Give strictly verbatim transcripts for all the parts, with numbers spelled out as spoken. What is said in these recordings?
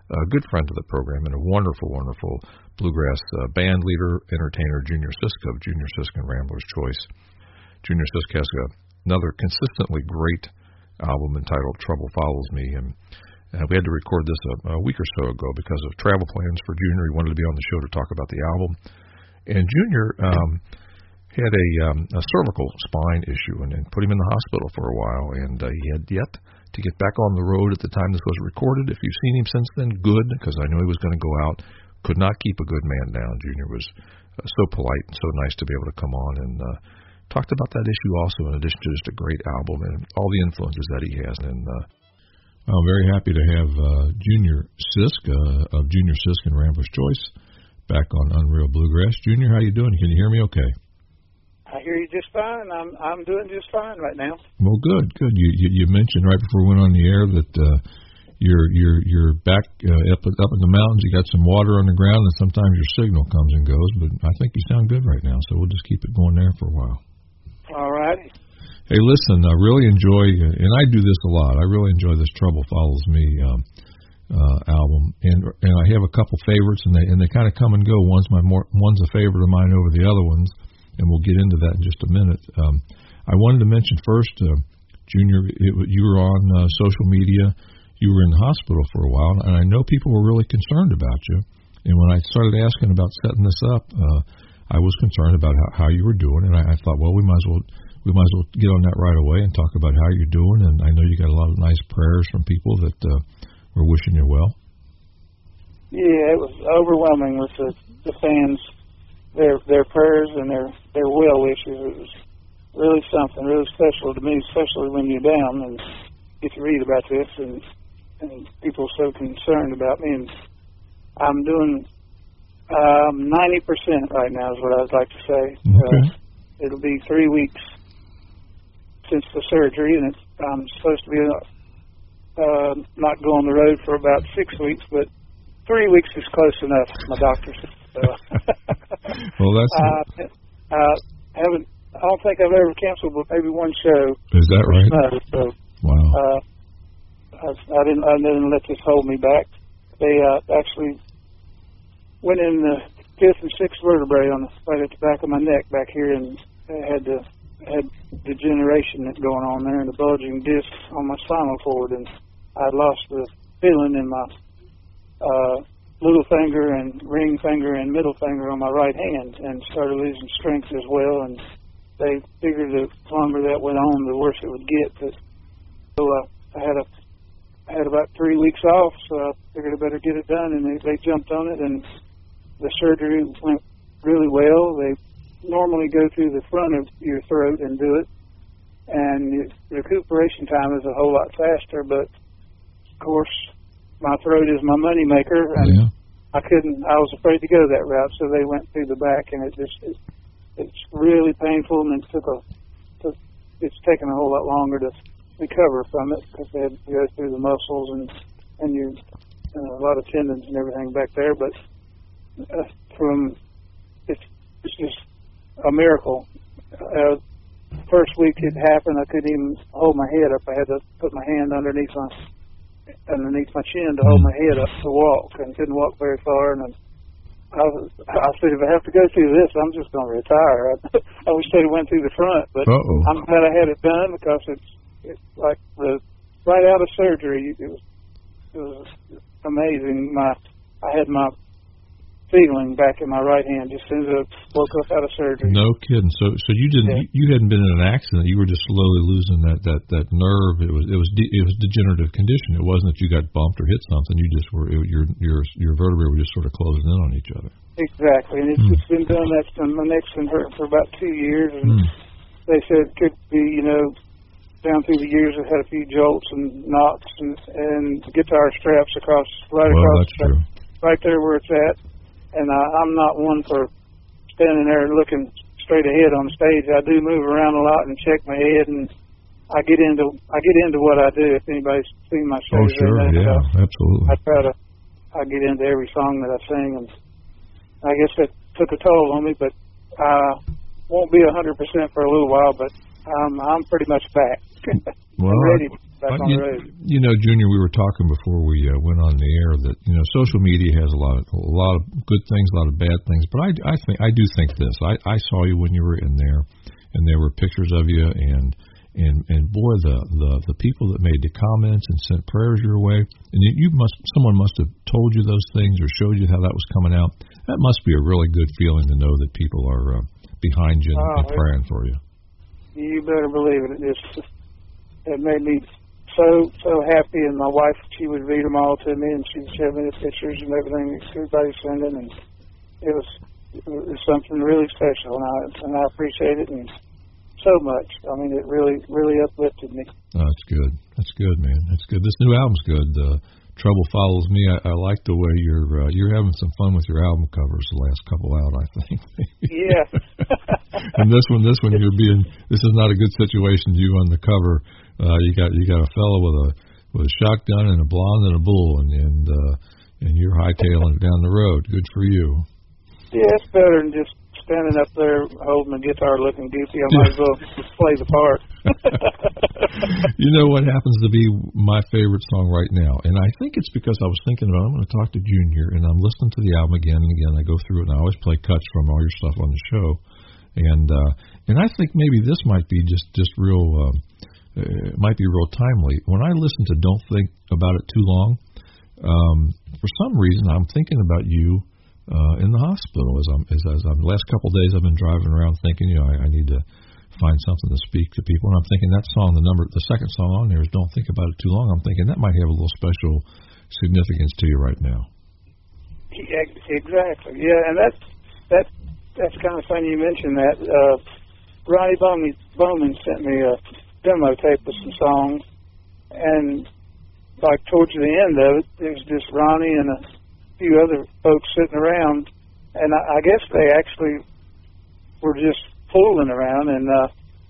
a good friend of the program and a wonderful, wonderful bluegrass uh, band leader, entertainer, Junior Siska of Junior Siska and Rambler's Choice. Junior Siska has a, another consistently great album entitled Trouble Follows Me, and uh, we had to record this a, a week or so ago because of travel plans for Junior. He wanted to be on the show to talk about the album. And Junior um, had a, um, a cervical spine issue and, and put him in the hospital for a while, and uh, he had yet to get back on the road at the time this was recorded. If you've seen him since then, good, because I know he was going to go out. Could not keep a good man down. Junior was uh, so polite and so nice to be able to come on and uh, talked about that issue also, in addition to just a great album and all the influences that he has. And uh, I'm very happy to have uh, Junior Siska of Junior Siska and Rambler's Choice back on Unreal Bluegrass. Junior, how you doing? Can you hear me okay? I hear you just fine. I'm I'm doing just fine right now. Well, good, good. You you, you mentioned right before we went on the air that uh, you're you're you're back uh, up up in the mountains. You got some water on the ground, and sometimes your signal comes and goes. But I think you sound good right now, so we'll just keep it going there for a while. All righty. Hey, listen, I really enjoy, uh, and I do this a lot. I really enjoy this Trouble Follows Me um, uh, album, and and I have a couple favorites, and they and they kind of come and go. One's my more one's a favorite of mine over the other ones. And we'll get into that in just a minute. Um, I wanted to mention first, uh, Junior, it, you were on uh, social media. You were in the hospital for a while, and I know people were really concerned about you. And when I started asking about setting this up, uh, I was concerned about how, how you were doing. And I, I thought, well, we might as well we might as well get on that right away and talk about how you're doing. And I know you got a lot of nice prayers from people that uh, were wishing you well. Yeah, it was overwhelming with the, the fans. Their their prayers and their, their well wishes. It was really something really special to me, especially when you're down and get to read about this and and people so concerned about me. And I'm doing um, ninety percent right now is what I'd like to say. Okay. Uh, it'll be three weeks since the surgery, and it's, I'm supposed to be uh, not go on the road for about six weeks, but three weeks is close enough, my doctor said. So. Well, that's. Uh, uh, haven't. I don't think I've ever canceled, but maybe one show. Is that right? Snow, so, wow. Uh, I, I didn't. I didn't let this hold me back. They uh, actually went in the fifth and sixth vertebrae on the, right at the back of my neck back here, and I had the had degeneration that going on there, and the bulging disc on my spinal cord, and I lost the feeling in my. Uh, little finger and ring finger and middle finger on my right hand, and started losing strength as well. And they figured the longer that went on, the worse it would get. But so uh, I had a I had about three weeks off, so I figured I better get it done. And they, they jumped on it, and the surgery went really well. They normally go through the front of your throat and do it, and the recuperation time is a whole lot faster. But of course, my throat is my money maker, and yeah. I couldn't. I was afraid to go that route, so they went through the back, and it just it, it's really painful, and it took a took, it's taken a whole lot longer to recover from it because they had to go through the muscles and and your uh, a lot of tendons and everything back there. But uh, from it's it's just a miracle. Uh, first week it happened, I couldn't even hold my head up. I had to put my hand underneath my underneath my chin to hold my head up to walk, and couldn't walk very far. And I, was, I said, if I have to go through this, I'm just going to retire. I, I wish they'd went through the front, but Uh-oh. I'm glad I had it done because it's, it's like the right out of surgery. It was, it was amazing. My I had my feeling back in my right hand just as soon as I woke up out of surgery. No kidding. So, so you didn't. Yeah. You, you hadn't been in an accident. You were just slowly losing that, that, that nerve. It was it was de, it was degenerative condition. It wasn't that you got bumped or hit something. You just were it, your your your vertebrae were just sort of closing in on each other. Exactly, and it's, mm. it's been done. That's been my neck's been hurt for about two years, and mm. they said it could be, you know, down through the years it had a few jolts and knocks and and guitar straps across right well, across that's true. right there where it's at. And I, I'm not one for standing there looking straight ahead on stage. I do move around a lot and check my head, and I get into I get into what I do. If anybody's seen my shows, oh sure, that, yeah, uh, absolutely. I try to I get into every song that I sing, and I guess that took a toll on me. But I won't be a hundred percent for a little while. But um, I'm pretty much back. Well, I'm ready back well, on you, the road. You know, Junior, we were talking before we uh, went on the air that you know social media has a lot of a lot of good things, a lot of bad things. But I, I think I do think this. I, I saw you when you were in there, and there were pictures of you, and and and boy, the the the people that made the comments and sent prayers your way, and you must someone must have told you those things or showed you how that was coming out. That must be a really good feeling to know that people are uh, behind you and, oh, and praying for you. You better believe it. It just it made me so so happy, and my wife, she would read them all to me, and she'd show me the pictures and everything that everybody's sending, and it was it was something really special, and I and I appreciate it and so much. I mean, it really really uplifted me. Oh, that's good. That's good, man. That's good. This new album's good. Uh, Trouble Follows Me. I, I like the way you're uh, you're having some fun with your album covers. The last couple out, I think. Yeah. And this one, this one, you're being. This is not a good situation. You on the cover. Uh, you got you got a fellow with a with a shotgun and a blonde and a bull, and and uh, and you're hightailing it down the road. Good for you. Yeah, it's better than just standing up there holding a guitar looking goofy. I might as well just play the part. You know what happens to be my favorite song right now, and I think it's because I was thinking about I'm going to talk to Junior, and I'm listening to the album again and again. I go through it, and I always play cuts from all your stuff on the show, and uh, and I think maybe this might be just just real. Uh, it might be real timely. When I listen to Don't Think About It Too Long, um, for some reason I'm thinking about you uh, in the hospital. As I'm, as, as I'm, the last couple of days I've been driving around thinking, you know, I, I need to find something to speak to people. And I'm thinking that song, the number, the second song on there is Don't Think About It Too Long. I'm thinking that might have a little special significance to you right now. Yeah, exactly. Yeah, and that's that's that's kind of funny you mentioned that. Uh, Ronnie Bowman, Bowman sent me a demo tape with some songs, and like towards the end of it, there was just Ronnie and a few other folks sitting around, and I, I guess they actually were just fooling around and uh,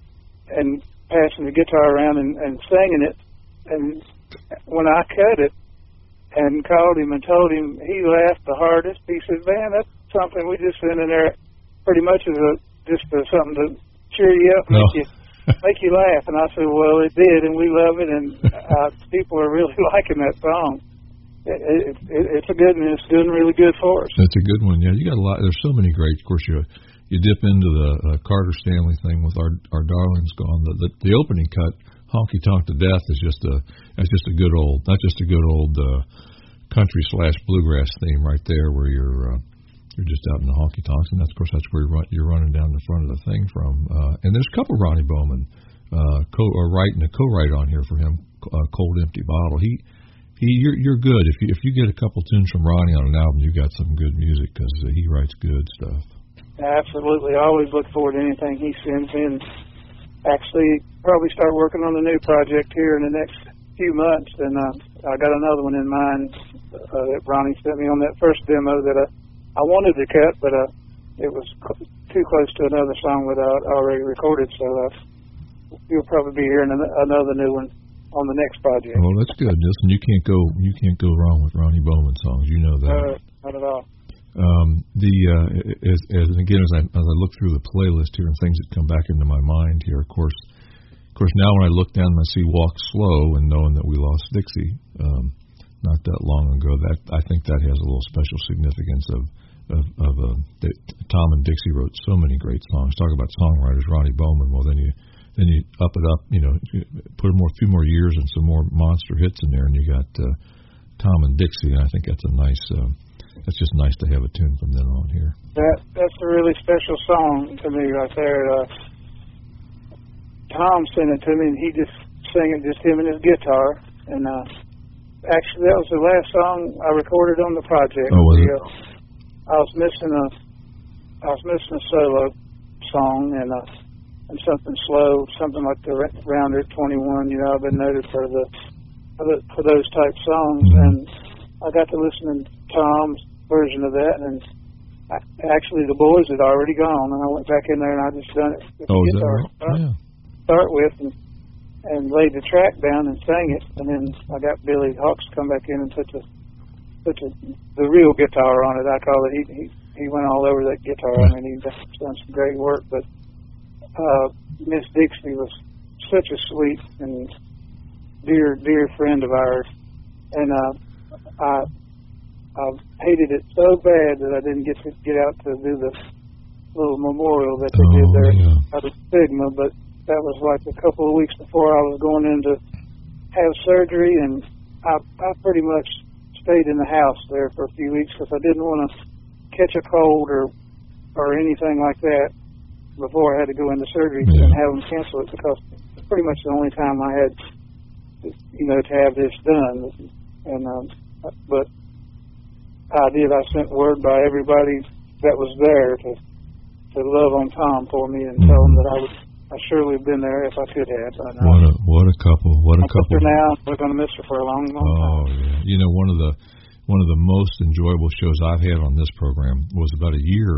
and passing the guitar around and, and singing it. And when I cut it and called him and told him, he laughed the hardest. He said, "Man, that's something we just sent in there, pretty much as a just a, something to cheer you up, no. make you." Make you laugh, and I said, "Well, it did, and we love it, and uh, people are really liking that song. It, it, it, it's a good one. It's doing really good for us." That's a good one. Yeah, you got a lot. There's so many great. Of course, you you dip into the uh, Carter Stanley thing with our our darlings gone. The, the the opening cut, Honky Tonk to Death, is just a that's just a good old, not just a good old uh, country slash bluegrass theme right there, where you're. Uh, You're just out in the honky tonks, and that's, of course, that's where you're, run, you're running down the front of the thing from. Uh, and there's a couple of Ronnie Bowman uh, co or writing a co-write on here for him, uh, Cold Empty Bottle. He he, you're you're good if you if you get a couple tunes from Ronnie on an album, you got some good music because uh, he writes good stuff. Absolutely, I always look forward to anything he sends in. Actually, probably start working on the new project here in the next few months, and uh, I got another one in mind uh, that Ronnie sent me on that first demo that I. I wanted to cut, but uh, it was cl- too close to another song that I already recorded, so uh, you'll probably be hearing an- another new one on the next project. Well, that's good. Listen, you can't go you can't go wrong with Ronnie Bowman songs. You know that. Uh, not at all. Um, the uh, as, as again as I as I look through the playlist here and things that come back into my mind here, of course, of course now when I look down and I see Walk Slow and knowing that we lost Dixie um, not that long ago, that I think that has a little special significance of. Of, of uh, that Tom and Dixie wrote so many great songs. Talk about songwriters, Ronnie Bowman. Well, then you then you up it up, you know, put a more few more years and some more monster hits in there, and you got uh, Tom and Dixie. And I think that's a nice. Uh, that's just nice to have a tune from then on here. That that's a really special song to me right there. Uh, Tom sent it to me, and he just sang it, just him and his guitar. And uh, actually, that was the last song I recorded on the project. Oh, was the, it? Uh, I was missing a, I was missing a solo song and uh, and something slow, something like the Rounder twenty-one. You know, I've been noted for the for, the, for those type songs, mm-hmm. and I got to listen to Tom's version of that, and I, actually the boys had already gone, and I went back in there and I just done it with oh, the is guitar that right? start, Yeah. start with, and and laid the track down and sang it, and then I got Billy Hawks to come back in and put the put the, the real guitar on it. I call it. He he, he went all over that guitar. I mean, he's done some great work. But uh, Miss Dixie was such a sweet and dear, dear friend of ours. And uh, I, I hated it so bad that I didn't get to get out to do the little memorial that they oh, did there yeah. out of Stigma. But that was like a couple of weeks before I was going in to have surgery, and I, I pretty much stayed in the house there for a few weeks because I didn't want to catch a cold or or anything like that before I had to go into surgery yeah. and have them cancel it, because it's pretty much the only time I had, you know, to have this done. And um, but I did. I sent word by everybody that was there to to love on Tom for me and mm-hmm. tell him that I would. I surely have been there if I could have. I know. What a what a couple! What a I couple! Her now we're going to miss her for a long, long oh, time. Oh yeah, you know, one of the one of the most enjoyable shows I've had on this program was about a year,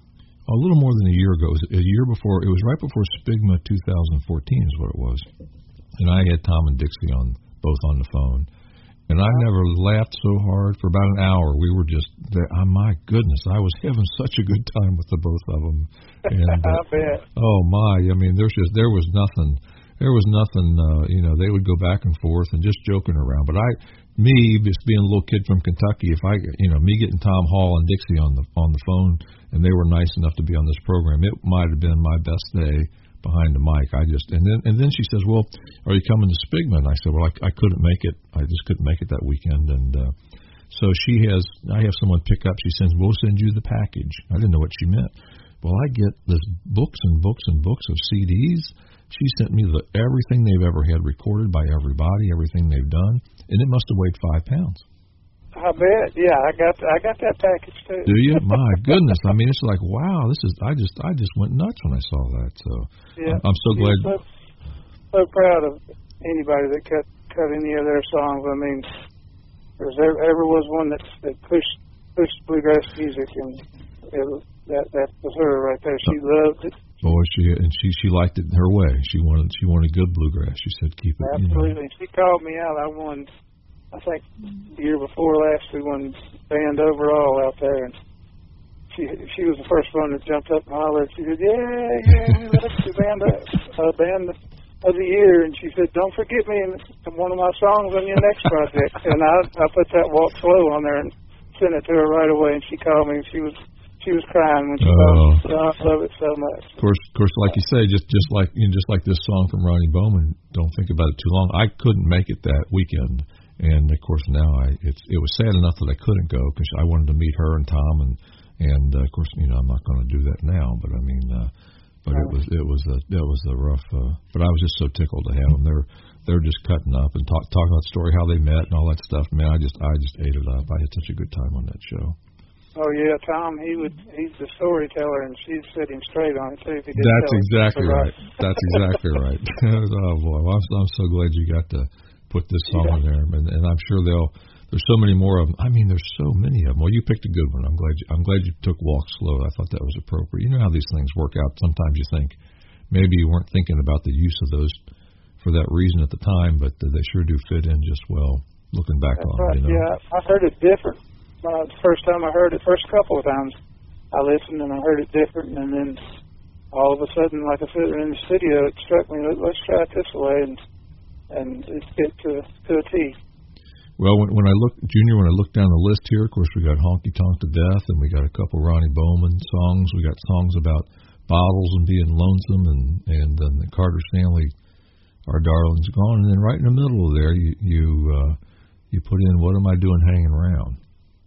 a little more than a year ago. It was a year before. It was right before Spigma twenty fourteen is what it was, and I had Tom and Dixie on both on the phone. And I never laughed so hard for about an hour. We were just, oh my goodness, I was having such a good time with the both of them. And, uh, I bet. Oh my, I mean, there's just there was nothing, there was nothing. Uh, you know, they would go back and forth and just joking around. But I, me, just being a little kid from Kentucky, if I, you know, me getting Tom Hall and Dixie on the on the phone, and they were nice enough to be on this program, it might have been my best day behind the mic. I just and then and then she says, "Well, are you coming to Spigma?" And I said, "Well, I, I couldn't make it. I just couldn't make it that weekend." And uh, so she has. I have someone pick up. She sends, "We'll send you the package." I didn't know what she meant. Well, I get this books and books and books of C Ds. She sent me the everything they've ever had recorded by everybody, everything they've done, and it must have weighed five pounds. I bet. Yeah, I got I got that package too. Do you? My goodness! I mean, it's like, wow. This is. I just I just went nuts when I saw that. So yeah, I'm, I'm so glad. So, so proud of anybody that cut cut any of their songs. I mean, there's ever, ever was one that that pushed pushed bluegrass music, and it was, that that was her right there. She loved it. Boy, she and she she liked it her way. She wanted she wanted good bluegrass. She said, keep it. Absolutely. You know. She called me out. I won. I think the year before last we won band overall out there, and she she was the first one that jumped up and hollered. She said, "Yeah, yeah, we left the band uh, band of the year," and she said, "Don't forget me in one of my songs on your next project." And I I put that Walk Slow on there and sent it to her right away, and she called me. And she was she was crying when she called me. So I love it so much. Of course, of course, like you say, just just like you know, just like this song from Ronnie Bowman. Don't think about it too long. I couldn't make it that weekend. And of course now I it's it was sad enough that I couldn't go because I wanted to meet her and Tom and and uh, of course you know I'm not going to do that now, but I mean uh, but it was it was a it was a rough uh, but I was just so tickled to have them. They're they're just cutting up and talk talking about the story, how they met and all that stuff. Man, I just I just ate it up. I had such a good time on that show. Oh yeah, Tom. He would. He's the storyteller, and she'd set him straight on it too. If he did That's exactly right. That's exactly right. Oh boy, well, I'm, I'm so glad you got to put this song yeah. in there, and, and I'm sure they'll. There's so many more of them. I mean, there's so many of them. Well, you picked a good one. I'm glad. You, I'm glad you took Walk Slow. I thought that was appropriate. You know how these things work out. Sometimes you think maybe you weren't thinking about the use of those for that reason at the time, but they sure do fit in just well. Looking back That's on right. it, you know? Yeah, I heard it different. Uh, the first time I heard it, first couple of times, I listened and I heard it different, and then all of a sudden, like I said, in the studio, it struck me. Let's try it this way, and and it fit to to a T. Well, when, when I look, Junior, when I look down the list here, of course, we got Honky Tonk to Death, and we got a couple Ronnie Bowman songs. We got songs about bottles and being lonesome, and and then the Carter Stanley, Our Darling's Gone, and then right in the middle of there, you you uh, you put in What Am I Doing Hanging Around?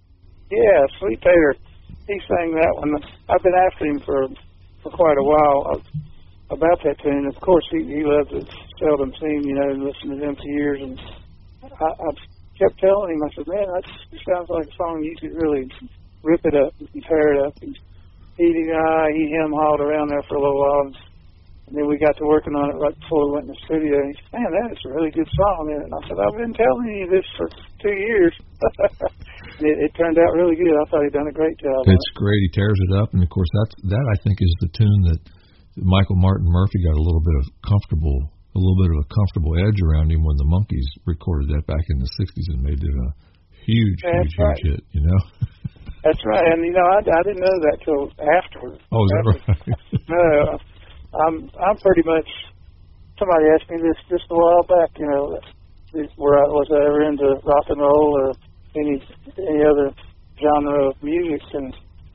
Yeah, Sweet Tater, he sang that one. I've been after him for for quite a while about that tune. Of course, he he loves it. Seldom seen, you know, and listened to them for years, and I, I kept telling him, I said, man, that sounds like a song you could really rip it up and tear it up. And he, uh, he him hauled around there for a little while, and, and then we got to working on it right before we went in the studio. And he said, man, that is a really good song. And I said, I've been telling you this for two years. it, it turned out really good. I thought he'd done a great job. It's great. He tears it up, and of course, that's that I think is the tune that Michael Martin Murphey got a little bit of comfortable. a little bit of a comfortable edge around him when the Monkees recorded that back in the sixties and made it a huge, That's huge, right. huge hit, you know? That's right. And, you know, I, I didn't know that till afterwards. Oh, is that right? No, I'm, I'm pretty much, somebody asked me this just a while back, you know, were I, was I ever into rock and roll or any any other genre of music, and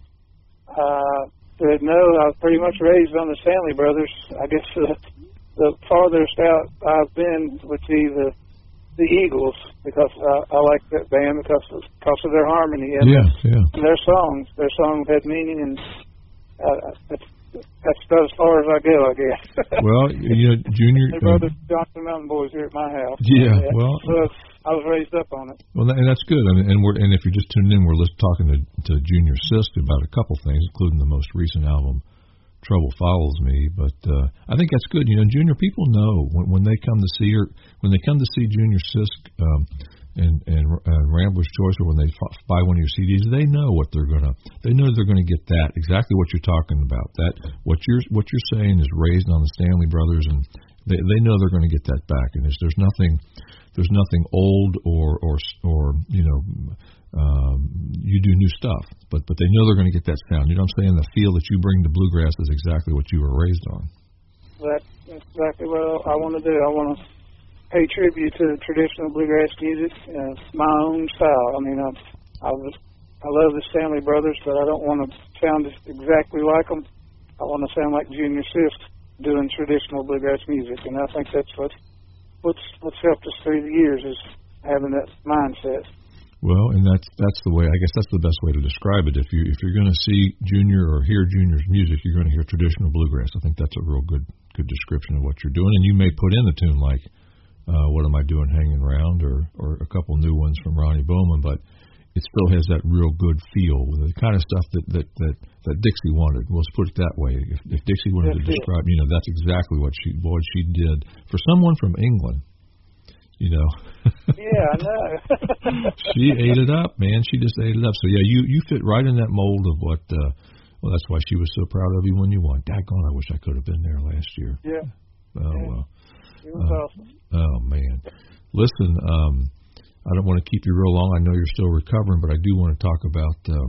uh, said no. I was pretty much raised on the Stanley Brothers. I guess the, the farthest out I've been would be the the Eagles, because I, I like that band because of, because of their harmony and yeah, yeah. their songs. Their songs had meaning, and uh, that's, that's about as far as I go, I guess. Well, you know, Junior... Their brothers, uh, Johnson Mountain Boys, here at my house. Yeah, yeah. well... So I was raised up on it. Well, and that's good. I mean, and we're and if you're just tuning in, we're just talking to, to Junior Sisk about a couple things, including the most recent album, Trouble Follows Me. But uh, I think that's good. You know, Junior, people know when, when they come to see her, when they come to see Junior Sisk um, and and uh, Rambler's Choice, or when they f- buy one of your C Ds, they know what they're gonna. They know they're gonna get that exactly what you're talking about. That what you're what you're saying is raised on the Stanley Brothers, and they they know they're going to get that back. And there's there's nothing there's nothing old or or or you know. Um, you do new stuff, but but they know they're going to get that sound. You know what I'm saying? The feel that you bring to bluegrass is exactly what you were raised on. That, that's exactly what I want to do. I want to pay tribute to traditional bluegrass music, uh, my own style. I mean, I, I, was, I love the Stanley Brothers, but I don't want to sound exactly like them. I want to sound like Junior Sisk doing traditional bluegrass music, and I think that's what what's what's helped us through the years is having that mindset. Well, and that's that's the way. I guess that's the best way to describe it. If you if you're going to see Junior or hear Junior's music, you're going to hear traditional bluegrass. I think that's a real good good description of what you're doing. And you may put in a tune like uh, "What Am I Doing Hanging Around" or or a couple new ones from Ronnie Bowman, but it still has that real good feel, the kind of stuff that that that, that Dixie wanted. Let's put it that way. If, if Dixie wanted to describe, you know, that's exactly what she boy she did for someone from England. You know. Yeah, I know. She ate it up, man. She just ate it up. So yeah, you you fit right in that mold of what. Uh, well, that's why she was so proud of you when you won. Daggone, I wish I could have been there last year. Yeah. Oh yeah. well. It was uh, awesome. Oh man, listen. Um, I don't want to keep you real long. I know you're still recovering, but I do want to talk about um,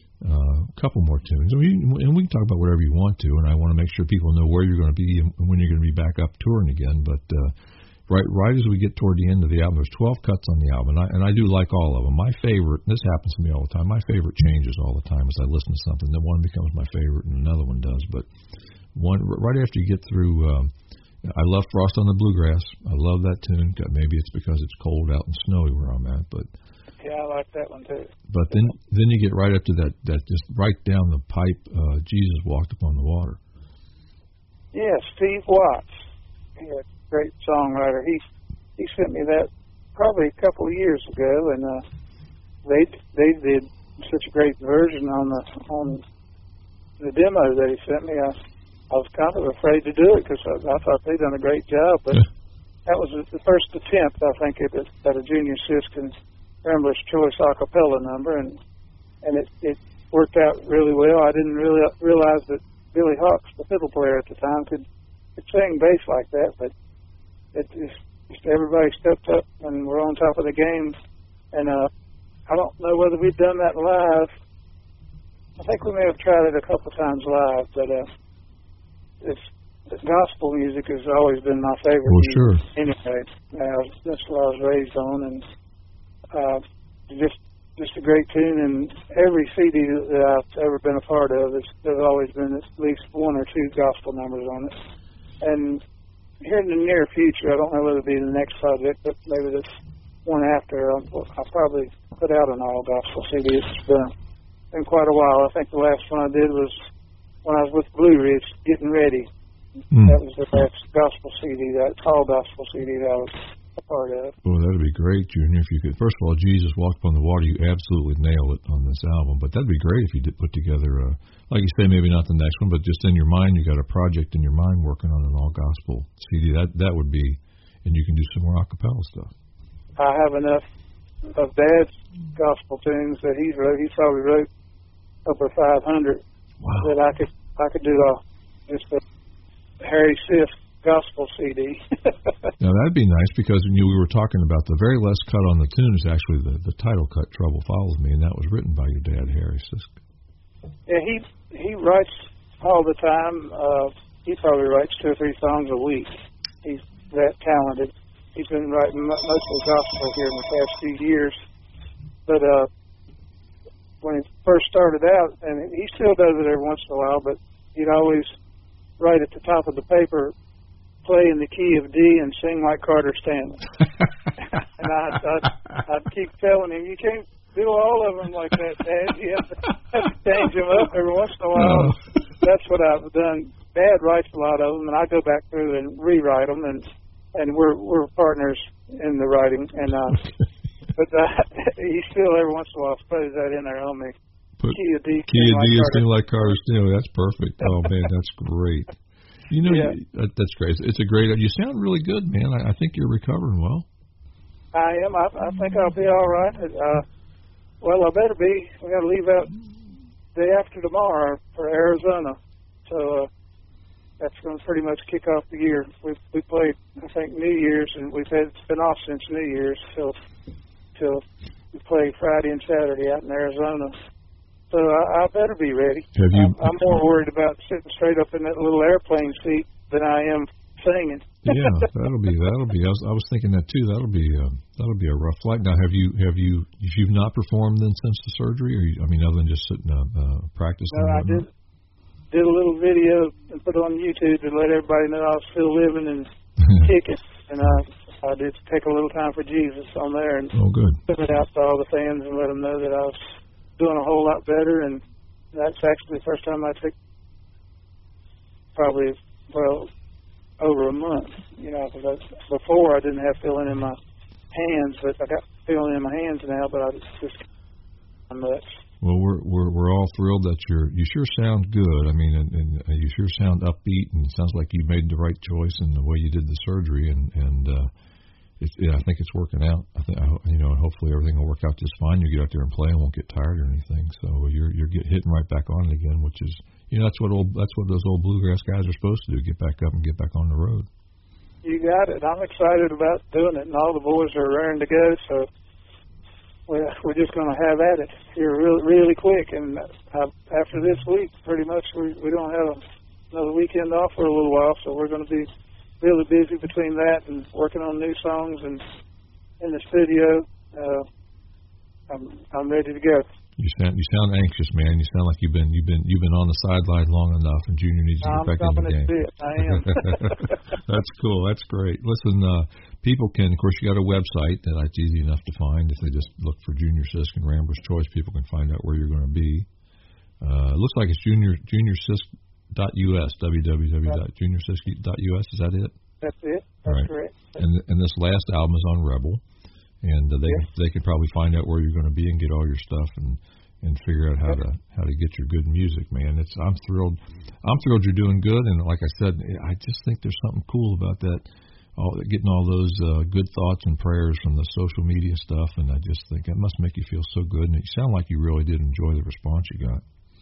uh, a couple more tunes. And we, and we can talk about whatever you want to. And I want to make sure people know where you're going to be and when you're going to be back up touring again. But uh, Right, right as we get toward the end of the album, there's twelve cuts on the album, and I, and I do like all of them. My favorite, and this happens to me all the time, my favorite changes all the time as I listen to something. Then one becomes my favorite, and another one does. But one right after you get through, um, I love Frost on the Bluegrass. I love that tune. Maybe it's because it's cold out and snowy where I'm at, but yeah, I like that one too. But then, then you get right up to that, that just right down the pipe. Uh, Jesus Walked Upon the Water. Yeah, Steve Watts. Yeah. Great songwriter. He he sent me that probably a couple of years ago, and uh, they they did such a great version on the on the demo that he sent me. I I was kind of afraid to do it because I, I thought they'd done a great job, but yeah. That was the first attempt, I think, at a, at a Junior Sisk and Rambler's Choice a cappella number, and and it it worked out really well. I didn't really realize that Billy Hawks, the fiddle player at the time, could could sing bass like that, but it just, just everybody stepped up and we're on top of the game. And uh, I don't know whether we've done that live. I think we may have tried it a couple times live, but uh, it's, it's gospel music has always been my favorite. Well, music sure. Anyway, uh, that's what I was raised on, and uh, just just a great tune. And every C D that I've ever been a part of, it's, there's always been at least one or two gospel numbers on it. And here in the near future, I don't know whether it'll be the next project, but maybe this one after, I'll, I'll probably put out an all gospel C D. It's been, been quite a while. I think the last one I did was when I was with Blue Ridge, Getting Ready. Mm. That was the last gospel C D, that all gospel C D that I was a part of. Well, that'd be great, Junior. If you could, first of all, Jesus Walked Upon the Water, you absolutely nail it on this album. But that'd be great if you did put together a, like you say, maybe not the next one, but just in your mind, you got a project in your mind working on an all gospel C D. That that would be, and you can do some more a cappella stuff. I have enough of Dad's gospel tunes that he's wrote. He probably wrote over five hundred. Wow. That I could I could do a, just a Harry Sisk gospel C D. Now that'd be nice because you know, we were talking about the very last cut on the tune is actually the, the title cut, Trouble Follows Me, and that was written by your dad, Harry Sisk. Yeah, he he writes all the time. Uh, he probably writes two or three songs a week. He's that talented. he's been writing mo- mostly gospel here in the past few years. But uh, when he first started out, and he still does it every once in a while, but he'd always write at the top of the paper, play in the key of D and sing like Carter Stanley. And I'd, I'd, I'd keep telling him, you can't do all of them like that, Dad. You have to, have to change them up every once in a while. Oh. That's what I've done. Dad writes a lot of them, and I go back through and rewrite them, and and we're we're partners in the writing. And uh, but uh, he still every once in a while throws that in there on me. Put key of D, key of D like is sing like Carter Stanley. That's perfect. Oh man, that's great. You know, yeah. you, that, that's great. It's a great. You sound really good, man. I, I think you're recovering well. I am. I, I think I'll be all right. Uh, well, I better be. We got to leave out day after tomorrow for Arizona, so uh, that's going to pretty much kick off the year. We we played, I think, New Year's, and we've had it's been off since New Year's till till we play Friday and Saturday out in Arizona. So I, I better be ready. Have you? I'm, I'm more worried about sitting straight up in that little airplane seat than I am singing. Yeah, that'll be that'll be. I was, I was thinking that too. That'll be uh, that'll be a rough flight. Now, have you have you if you've not performed then since the surgery, or you, I mean, other than just sitting uh, uh, practicing? No, I did did a little video and put it on YouTube to let everybody know I was still living and kicking, and I I did take a little time for Jesus on there and oh, good. Put it out to all the fans and let them know that I was doing a whole lot better, and that's actually the first time I took probably well. over a month, you know, because before I didn't have feeling in my hands, but I got feeling in my hands now, but I just much. Well, we're we're we're all thrilled that you're you sure sound good. I mean, and, and you sure sound upbeat, and it sounds like you made the right choice in the way you did the surgery, and and uh, it, yeah, I think it's working out. I think you know, and hopefully everything will work out just fine. You get out there and play and won't get tired or anything. So you're you're get hitting right back on it again, which is. You know, that's what old that's what those old bluegrass guys are supposed to do, get back up and get back on the road. You got it. I'm excited about doing it, and all the boys are raring to go, so we're, we're just going to have at it here really, really quick. And uh, after this week, pretty much we, we don't have another weekend off for a little while, so we're going to be really busy between that and working on new songs and in the studio. Uh, I'm, I'm ready to go. You sound you sound anxious, man. You sound like you've been you've been you've been on the sideline long enough, and Junior needs to get I'm back in the game. Bit. I am. That's cool. That's great. Listen, uh, people can, of course, you got a website that it's easy enough to find. If they just look for Junior Sisk and Rambler's Choice, people can find out where you're going to be. Uh, it looks like it's junior junior sisk dot U S w w w dot junior sisk dot U S. Is that it? That's it. That's right. correct. And and this last album is on Rebel. And uh, they yes. they can probably find out where you're going to be and get all your stuff and, and figure out how to how to get your good music, man. It's I'm thrilled. I'm thrilled you're doing good, and like I said, I just think there's something cool about that. All getting all those uh, good thoughts and prayers from the social media stuff, and I just think it must make you feel so good. And you sound like you really did enjoy the response you got.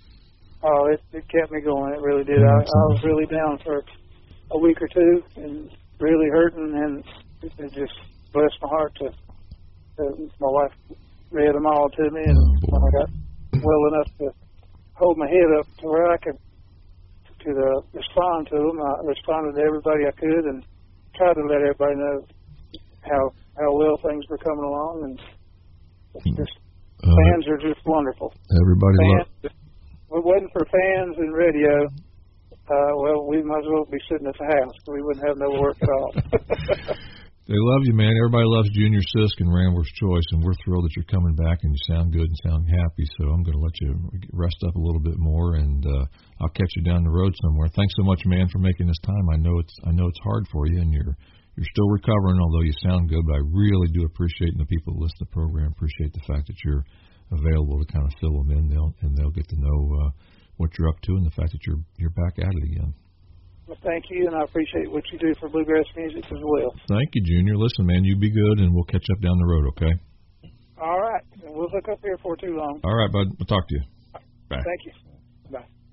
Oh, it, it kept me going. It really did. I, I was really down for a week or two and really hurting, and it, it just blessed my heart to. Uh, my wife read them all to me, and oh, when I got well enough to hold my head up to where I could could uh, respond to them, I responded to everybody I could and tried to let everybody know how how well things were coming along. And it's just uh, fans are just wonderful. Everybody loves. If it wasn't for fans and radio, uh, well, we might as well be sitting at the house. We wouldn't have no work at all. They love you, man. Everybody loves Junior Sisk and Rambler's Choice, and we're thrilled that you're coming back and you sound good and sound happy. So I'm going to let you rest up a little bit more, and uh, I'll catch you down the road somewhere. Thanks so much, man, for making this time. I know it's I know it's hard for you, and you're you're still recovering, although you sound good. But I really do appreciate, and the people that listen to the program appreciate the fact that you're available to kind of fill them in. They'll and they'll get to know uh, what you're up to, and the fact that you're you're back at it again. Well, thank you, and I appreciate what you do for bluegrass music as well. Thank you, Junior. Listen, man, you be good, and we'll catch up down the road, okay? All right. We'll look up here for too long. All right, bud. We'll talk to you. Bye. Thank you. Bye.